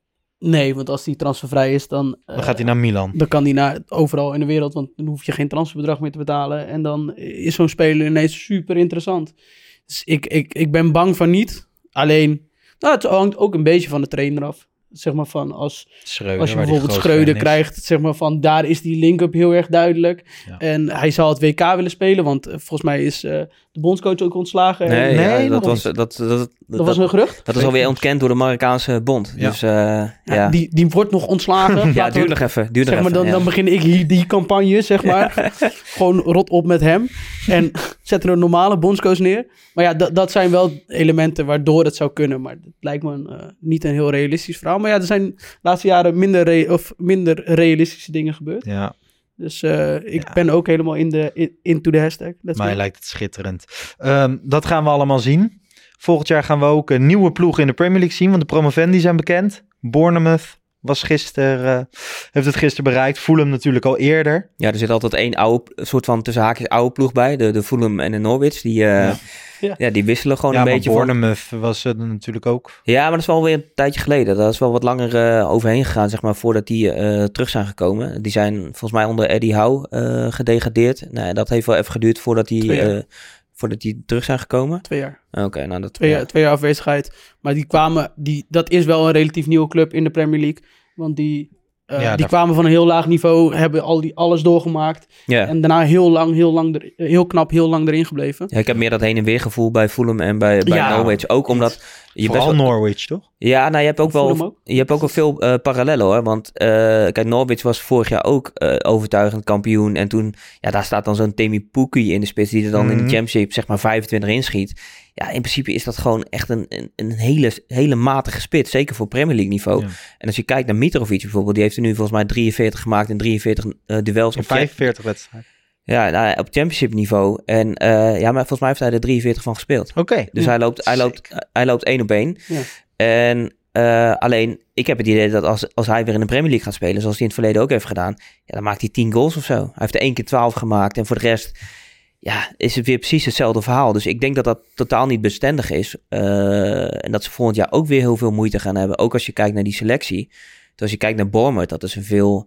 nee, want als die transfervrij is, dan... Uh, Dan gaat hij naar Milan. Dan kan hij naar overal in de wereld, want dan hoef je geen transferbedrag meer te betalen. En dan is zo'n speler ineens super interessant. Dus ik, ik, ik ben bang van niet. Alleen, nou, het hangt ook een beetje van de trainer af. Zeg maar van als, Schreuder, als je waar die bijvoorbeeld groot Schreuder fan is. krijgt, zeg maar van daar is die link-up heel erg duidelijk. Ja. En hij zal het W K willen spelen, want uh, volgens mij is uh, de bondscoach ook ontslagen. Nee, en, ja, nee, dat, nog was, dat, dat, dat, dat was een gerucht. dat is alweer ontkend door de Marokkaanse bond. Ja. Dus uh, Ja, ja, Die, die wordt nog ontslagen. ja Laten duurt we- nog even. Duurt nog Zeg maar, even, dan, ja. dan begin ik hier die campagne, zeg maar. Gewoon rot op met hem. En zet er een normale bondscoach neer. Maar ja, dat, dat zijn wel elementen waardoor het zou kunnen. Maar het lijkt me een, uh, niet een heel realistisch verhaal. Maar ja, er zijn de laatste jaren minder, re- of minder realistische dingen gebeurd. Ja, Dus uh, ik Ja. ben ook helemaal in de, in, into de hashtag. Let's mij go. lijkt het schitterend. Um, dat gaan we allemaal zien. Volgend jaar gaan we ook een nieuwe ploeg in de Premier League zien, want de promovendi zijn bekend. Bournemouth was gisteren, uh, heeft het gisteren bereikt. Fulham natuurlijk al eerder. Ja, er zit altijd één oude, soort van tussen haakjes oude ploeg bij. De, de Fulham en de Norwich. Die, uh, Ja. ja. Ja. die wisselen gewoon ja, een maar beetje. Van, Bournemouth was er natuurlijk ook. ja, maar dat is wel weer een tijdje geleden. Dat is wel wat langer uh, overheen gegaan, zeg maar, voordat die uh, terug zijn gekomen. Die zijn volgens mij onder Eddie Howe uh, gedegradeerd. Nou, dat heeft wel even geduurd voordat die, Twee jaar. uh, voordat die terug zijn gekomen. Twee jaar. Oké, okay, nou dat... Twee, ja. jaar. twee jaar afwezigheid. Maar die kwamen, die, dat is wel een relatief nieuwe club in de Premier League. Want die, uh, Ja, die daar- kwamen van een heel laag niveau, hebben al die, alles doorgemaakt. Ja. En daarna heel lang, heel lang, er, heel knap, heel lang erin gebleven. Ja, ik heb meer dat heen en weer gevoel bij Fulham en bij, bij Ja. Norwich. Ook omdat je best Vooral wel... Norwich, toch? Ja, nou, je hebt ook Fulham wel, ook? je hebt ook wel veel uh, parallellen hoor. Want uh, kijk, Norwich was vorig jaar ook uh, overtuigend kampioen. En toen, ja, daar staat dan zo'n Temi Pukki in de spits die er dan Mhm. in de Championship zeg maar vijfentwintig inschiet. Ja, in principe is dat gewoon echt een, een, een hele, hele matige spits. Zeker voor Premier League niveau. Ja. En als je kijkt naar Mitrovic bijvoorbeeld, die heeft er nu volgens mij drieënveertig gemaakt in drieënveertig uh, duels. In Op cha- vijfenveertig wedstrijden. ja, nou, op Championship niveau. En uh, ja, maar volgens mij heeft hij er drieënveertig van gespeeld. Oké. Dus Ja, hij loopt, hij loopt, hij loopt één op één. Ja. En uh, alleen, ik heb het idee dat als, als hij weer in de Premier League gaat spelen, zoals hij in het verleden ook heeft gedaan, ja, dan maakt hij tien goals of zo. Hij heeft er één keer twaalf gemaakt en voor de rest, ja, is het weer precies hetzelfde verhaal. Dus ik denk dat dat totaal niet bestendig is. Uh, en dat ze volgend jaar ook weer heel veel moeite gaan hebben. Ook als je kijkt naar die selectie. Dus als je kijkt naar Bournemouth, dat is een veel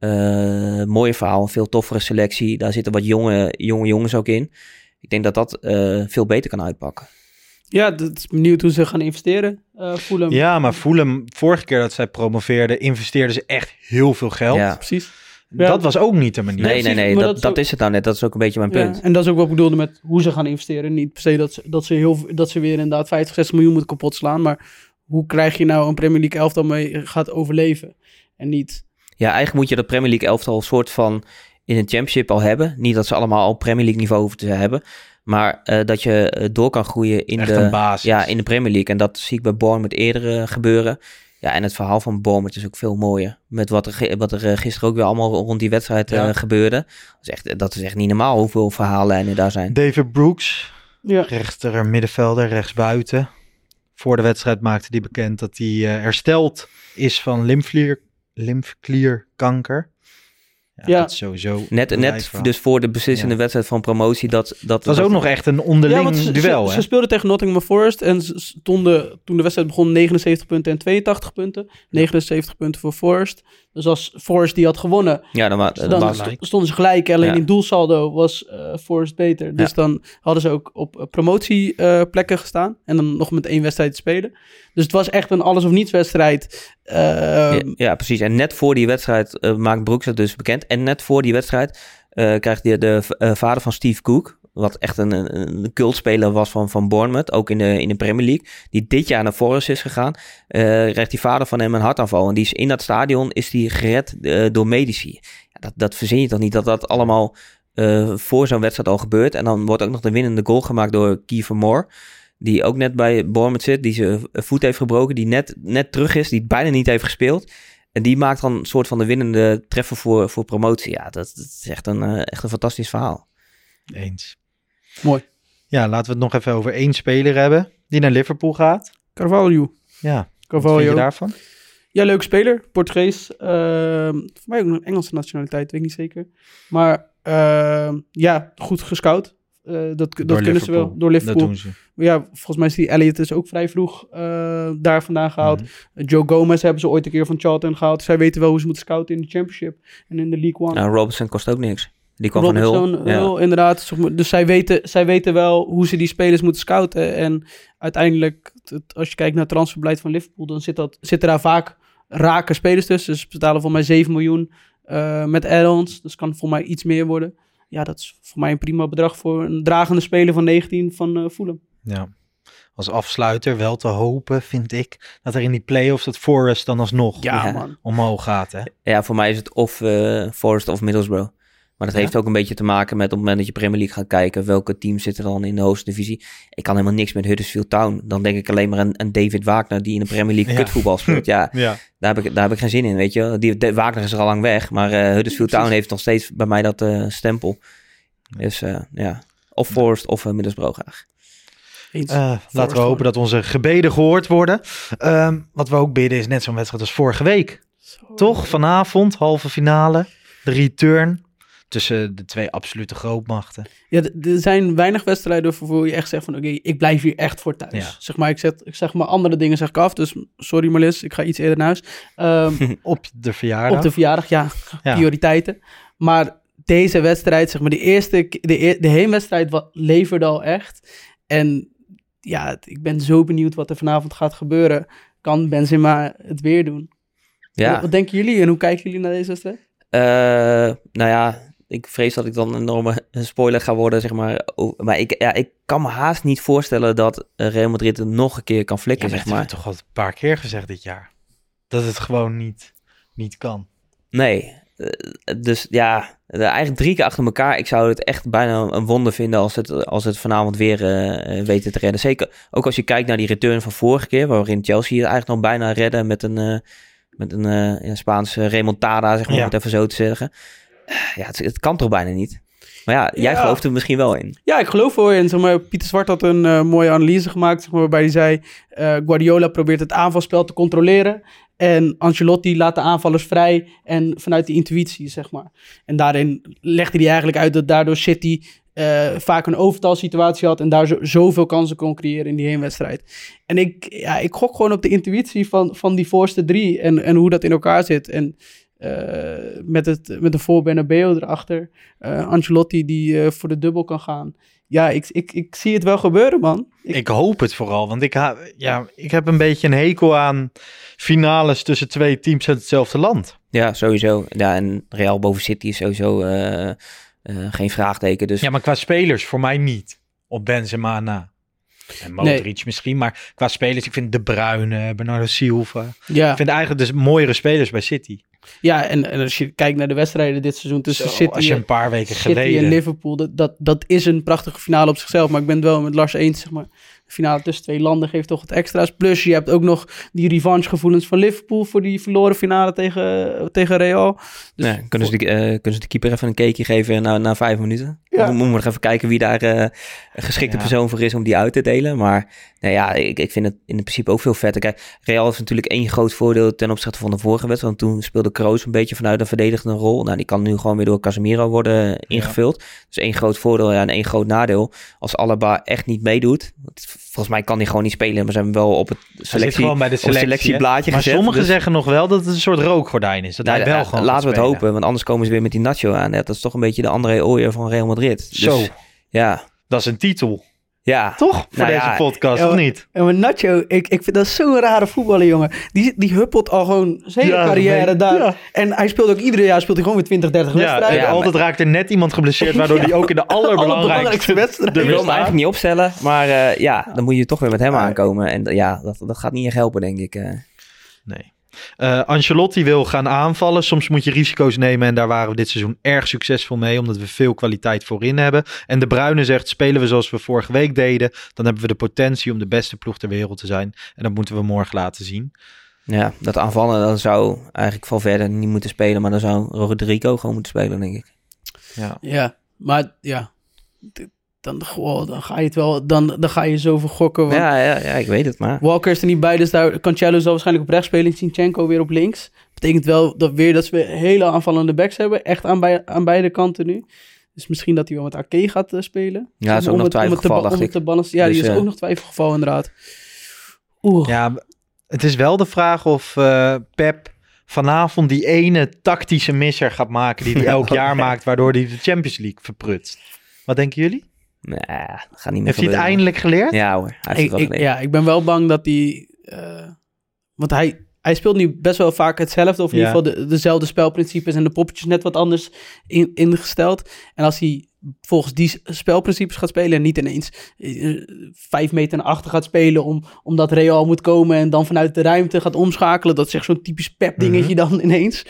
uh, mooier verhaal, een veel toffere selectie. Daar zitten wat jonge, jonge jongens ook in. Ik denk dat dat uh, veel beter kan uitpakken. Ja, dat is benieuwd hoe ze gaan investeren. Uh, Fulham. Ja, maar Fulham, vorige keer dat zij promoveerden, investeerden ze echt heel veel geld. Ja. Precies. Ja. Dat was ook niet de manier. Nee, nee, nee, maar dat, dat dat, is ook- is het nou net. Dat is ook een beetje mijn punt. Ja, en dat is ook wat ik bedoelde met hoe ze gaan investeren. Niet per se dat ze, dat ze, heel, dat ze weer inderdaad vijftig, zestig miljoen moeten kapot slaan. Maar hoe krijg je nou een Premier League elftal mee gaat overleven? En niet... Ja, eigenlijk moet je dat Premier League elftal een soort van in een championship al hebben. Niet dat ze allemaal al Premier League niveau hoeven te hebben. Maar uh, dat je uh, door kan groeien in Echt de, een basis. ja, in de Premier League. En dat zie ik bij Bournemouth eerder uh, gebeuren. Ja, en het verhaal van Bournemouth is ook veel mooier. Met wat er, ge- wat er uh, gisteren ook weer allemaal rond die wedstrijd uh, Ja. gebeurde. Dat is, echt, dat is echt niet normaal hoeveel verhaallijnen daar zijn. David Brooks, Ja, rechter middenvelder, rechtsbuiten. Voor de wedstrijd maakte hij bekend dat hij uh, hersteld is van lymfklier, lymfklierkanker. Ja, Ja. dat is sowieso Net, een net lijfverhaal. dus voor de beslissende Ja. wedstrijd van promotie. Dat, dat, Dat was dat- ook nog echt een ja onderling want ze, duel, ze, hè? ze speelden tegen Nottingham Forest en ze stonden toen de wedstrijd begon negenenzeventig punten en tweeëntachtig punten. negenenzeventig punten voor Forest. Dus als Forest die had gewonnen, Ja, dan, wa- dan dan was st- stonden ze gelijk. Alleen Ja. in doelsaldo was uh, Forest beter. Dus Ja. dan hadden ze ook op uh, promotieplekken uh, gestaan. En dan nog met één wedstrijd te spelen. Dus het was echt een alles of niets wedstrijd. Uh, Ja, ja, precies. En net voor die wedstrijd uh, maakt Brooks het dus bekend. En net voor die wedstrijd uh, krijgt de, de uh, vader van Steve Cook, wat echt een, een, een cultspeler was van, van Bournemouth, ook in de, in de Premier League, die dit jaar naar Forest is gegaan, uh, krijgt die vader van hem een hartaanval. En die is in dat stadion is die gered uh, door medici. Ja, dat, dat verzin je toch niet, dat dat allemaal uh, voor zo'n wedstrijd al gebeurt. En dan wordt ook nog de winnende goal gemaakt door Kiefer Moore. die ook net bij Bournemouth zit, die zijn voet heeft gebroken, die net, net terug is, die bijna niet heeft gespeeld. En die maakt dan een soort van de winnende treffer voor, voor promotie. Ja, dat, dat is echt een, uh, echt een fantastisch verhaal. Eens. Mooi. Ja, laten we het nog even over één speler hebben die naar Liverpool gaat. Carvalho. Ja, wat Carvalho. vind je daarvan? Ja, leuke speler. Portugees. Uh, voor mij ook een Engelse nationaliteit, weet ik niet zeker. Maar uh, ja, goed gescout. Uh, dat dat kunnen ze wel door Liverpool. Dat doen ze. Ja, volgens mij is die Elliot is ook vrij vroeg uh, daar vandaan gehaald. Mm-hmm. Joe Gomez hebben ze ooit een keer van Charlton gehaald. Zij weten wel hoe ze moeten scouten in de Championship en in de League One. Nou, Robertson kost ook niks. Die kwam Robertson, van Hull. Hull, ja. Inderdaad. Dus zij weten, zij weten wel hoe ze die spelers moeten scouten. En uiteindelijk, als je kijkt naar het transferbeleid van Liverpool, dan zit dat, zitten daar vaak rake spelers tussen. Dus ze betalen voor mij zeven miljoen uh, met add-ons. Dus kan voor mij iets meer worden. Ja, dat is voor mij een prima bedrag voor een dragende speler van negentien van uh, Fulham. Ja, als afsluiter wel te hopen, vind ik, dat er in die play-offs dat Forest dan alsnog ja, ja. man. omhoog gaat. Hè? Ja, voor mij is het of uh, Forest of Middlesbrough. Maar dat ja. heeft ook een beetje te maken met op het moment dat je Premier League gaat kijken, welke teams zitten dan in de hoogste divisie. Ik kan helemaal niks met Huddersfield Town. Dan denk ik alleen maar aan, aan David Wagner die in de Premier League ja. kutvoetbal speelt. Ja, ja. Daar, heb ik, daar heb ik geen zin in, weet je. Die, de, Wagner is er al lang weg, maar uh, Huddersfield Town heeft nog steeds bij mij dat uh, stempel. Dus uh, ja, of Forest of uh, Middlesbrough graag. Uh, laten we hopen dat onze gebeden gehoord worden. Um, wat we ook bidden is net zo'n wedstrijd als vorige week. Zo. Toch? Vanavond, halve finale, de return tussen de twee absolute grootmachten. Ja, er zijn weinig wedstrijden waarvoor je echt zegt van oké, okay, ik blijf hier echt voor thuis. Ja. Zeg maar, ik, zet, ik zeg maar andere dingen zeg ik af, dus sorry Marlis, ik ga iets eerder naar huis. Um, op de verjaardag. Op de verjaardag, ja, ja. Prioriteiten. Maar deze wedstrijd, zeg maar, de eerste, de, de heenwedstrijd wat leverde al echt. En ja, ik ben zo benieuwd wat er vanavond gaat gebeuren. Kan Benzema het weer doen? Ja. Wat, wat denken jullie en hoe kijken jullie naar deze wedstrijd? Uh, nou ja, ik vrees dat ik dan een enorme spoiler ga worden, zeg maar. Maar ik, ja, ik kan me haast niet voorstellen dat Real Madrid het nog een keer kan flikken, ja, zeg maar. Dat heb je toch al een paar keer gezegd dit jaar. Dat het gewoon niet, niet kan. Nee, dus ja, eigenlijk drie keer achter elkaar. Ik zou het echt bijna een wonder vinden als het, als het vanavond weer uh, weten te redden. Zeker ook als je kijkt naar die return van vorige keer, waarin Chelsea het eigenlijk nog bijna redden met een, uh, met een uh, ja, Spaanse remontada, zeg maar, ja. om het even zo te zeggen. Uh, ja, het, het kan toch bijna niet? Maar ja, jij ja. gelooft er misschien wel in. Ja, ik geloof er wel in. Zeg maar, Pieter Zwart had een uh, mooie analyse gemaakt, zeg maar, waarbij hij zei, uh, Guardiola probeert het aanvalspel te controleren. En Ancelotti laat de aanvallers vrij en vanuit die intuïtie, zeg maar. En daarin legde hij eigenlijk uit dat daardoor City uh, vaak een overtalsituatie had en daar zo, zoveel kansen kon creëren in die heenwedstrijd. En ik, ja, ik gok gewoon op de intuïtie van, van die voorste drie en, en hoe dat in elkaar zit. En uh, met, het, met de voor Bernabeu erachter, uh, Ancelotti die uh, voor de dubbel kan gaan. Ja, ik, ik, ik zie het wel gebeuren, man. Ik, ik hoop het vooral, want ik, ha- ja, ik heb een beetje een hekel aan finales tussen twee teams uit hetzelfde land. Ja, sowieso. Ja, en Real boven City is sowieso uh, uh, geen vraagteken. Dus... Ja, maar qua spelers voor mij niet. Op Benzema na. En Modric nee. misschien, maar qua spelers, ik vind De Bruyne, Bernardo Silva. Ja. Ik vind eigenlijk dus mooiere spelers bij City. Ja, en, en als je kijkt naar de wedstrijden dit seizoen tussen Zo, City, als je een paar weken City geleden... en Liverpool, dat, dat, dat is een prachtige finale op zichzelf. Maar ik ben het wel met Lars eens, zeg maar. De finale tussen twee landen geeft toch het extra's. Plus je hebt ook nog die revanchegevoelens van Liverpool voor die verloren finale tegen, tegen Real. Dus ja, kunnen, ze de, uh, kunnen ze de keeper even een cakeje geven na, na vijf minuten? Ja. Dan moeten we nog even kijken wie daar uh, een geschikte ja. persoon voor is om die uit te delen. Maar nou ja, ik, ik vind het in principe ook veel vetter. Kijk, Real heeft natuurlijk één groot voordeel ten opzichte van de vorige wedstrijd. Want toen speelde Kroos een beetje vanuit een verdedigende rol. Nou, die kan nu gewoon weer door Casemiro worden ingevuld. Ja. Dus één groot voordeel ja, en één groot nadeel. Als Alaba echt niet meedoet, volgens mij kan hij gewoon niet spelen. Maar ze hebben wel op het selectie, gewoon bij de selectie, selectieblaadje maar gezet. Maar sommigen dus, zeggen nog wel dat het een soort rookgordijn is. Dat nou, hij wel gewoon laten we het spelen. hopen, want anders komen ze weer met die Nacho aan. Ja, dat is toch een beetje de André Ooyer van Real Madrid. Dus, Zo, ja. Dat is een titel. Ja. Toch? Voor nou deze ja, podcast, ja, of niet? En met Nacho, ik, ik vind dat zo'n rare voetballer, jongen. Die, die huppelt al gewoon zijn hele ja, carrière nee, daar. Ja. En hij speelt ook ieder jaar speelt hij gewoon weer twintig, dertig ja, wedstrijden. Ja, altijd maar... raakt er net iemand geblesseerd, waardoor hij ja. ook in de allerbelangrijkste wedstrijden... Ik wil hem eigenlijk niet opstellen, maar uh, ja, dan moet je toch weer met hem ja. aankomen. En ja, dat, dat gaat niet echt helpen, denk ik. Uh. Nee. Uh, Ancelotti wil gaan aanvallen. Soms moet je risico's nemen en daar waren we dit seizoen erg succesvol mee, omdat we veel kwaliteit voorin hebben. En De Bruyne zegt, spelen we zoals we vorige week deden, dan hebben we de potentie om de beste ploeg ter wereld te zijn. En dat moeten we morgen laten zien. Ja, dat aanvallen, dan zou eigenlijk Valverde niet moeten spelen, maar dan zou Rodrigo gewoon moeten spelen, denk ik. Ja, ja maar ja, dan, oh, dan ga je het wel, dan, dan ga je zoveel gokken. Want ja, ja, ja, ik weet het maar. Walker is er niet bij, dus daar Cancelo zal waarschijnlijk op rechts spelen, Zinchenko weer op links. Betekent wel dat weer dat we hele aanvallende backs hebben, echt aan, bij, aan beide kanten nu. Dus misschien dat hij wel met Ake gaat uh, spelen. Ja, dat is ook nog twijfelgeval, dacht ik. Ja, dus, die is uh... ook nog twijfelgeval inderdaad. Oeh. Ja, het is wel de vraag of uh, Pep vanavond die ene tactische misser gaat maken die hij elk jaar maakt, waardoor hij de Champions League verprutst. Wat denken jullie? Nee, dat gaat niet meer Heeft hij het gebeuren. eindelijk geleerd? Ja hoor, hij heeft ik, het wel ik, geleerd. Ja, ik ben wel bang dat hij... Uh, want hij, hij speelt nu best wel vaak hetzelfde, of in ja. ieder geval de, dezelfde spelprincipes en de poppetjes net wat anders in, ingesteld. En als hij volgens die spelprincipes gaat spelen en niet ineens uh, vijf meter naar achter gaat spelen om, omdat Real moet komen en dan vanuit de ruimte gaat omschakelen, dat is echt zo'n typisch Pep dingetje mm-hmm. dan ineens.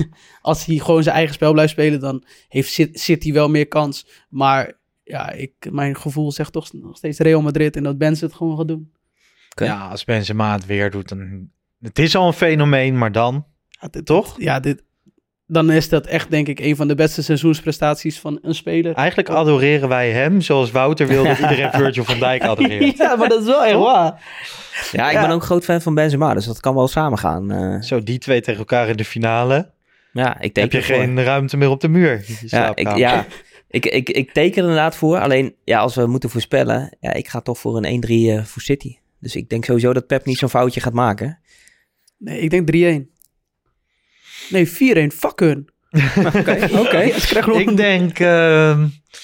Als hij gewoon zijn eigen spel blijft spelen, dan heeft City wel meer kans. Maar ja, ik, mijn gevoel zegt toch nog steeds Real Madrid en dat Benzema het gewoon gaat doen. Okay. Ja, als Benzema het weer doet, dan... Het is al een fenomeen, maar dan... Ja, dit, toch? Ja, dit, dan is dat echt, denk ik, een van de beste seizoensprestaties van een speler. Eigenlijk adoreren wij hem zoals Wouter wil dat iedereen Virgil van Dijk adoreert. Ja, maar dat is wel echt waar. Ja, ik ja. ben ook groot fan van Benzema, dus dat kan wel samen gaan. Uh... Zo, die twee tegen elkaar in de finale. Ja, ik teken Heb je voor. geen ruimte meer op de muur? Ja, ik, ja ik, ik, ik teken er inderdaad voor. Alleen, ja, als we moeten voorspellen, ja, ik ga toch voor een één drie uh, voor City. Dus ik denk sowieso dat Pep niet zo'n foutje gaat maken. Nee, ik denk drie-één. Nee, vier-één. Fuck hun. Oké, okay, okay. Ik denk uh,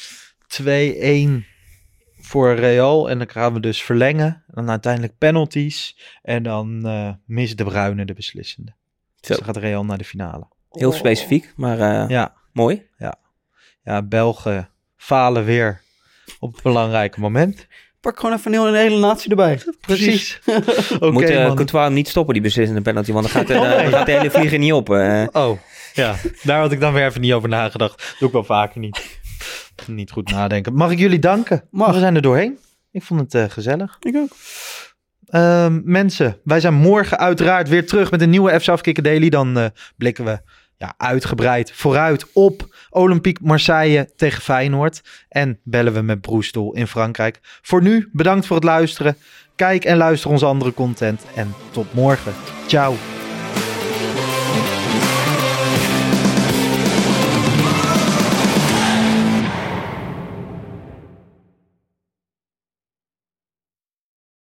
twee-één voor Real. En dan gaan we dus verlengen. En dan uiteindelijk penalties. En dan uh, mis De Bruyne de beslissende. Zo. Dus dan gaat Real naar de finale. Heel oh. specifiek, maar uh, ja. mooi. Ja. ja, Belgen falen weer op een belangrijk moment. Pak gewoon even een hele natie erbij. Precies. okay, Moet uh, Courtois hem niet stoppen, die beslissende penalty, want dan gaat, uh, oh, nee. dan gaat de hele vlieger niet op. Uh. Oh, ja. Daar had ik dan weer even niet over nagedacht. Doe ik wel vaker niet. Niet goed nadenken. Mag ik jullie danken? Mag. We zijn er doorheen. Ik vond het uh, gezellig. Ik ook. Uh, mensen, wij zijn morgen uiteraard weer terug met een nieuwe F C Afkikken Daily. Dan uh, blikken we ja, uitgebreid vooruit op Olympique Marseille tegen Feyenoord. En bellen we met Broestel in Frankrijk. Voor nu, bedankt voor het luisteren. Kijk en luister onze andere content. En tot morgen. Ciao.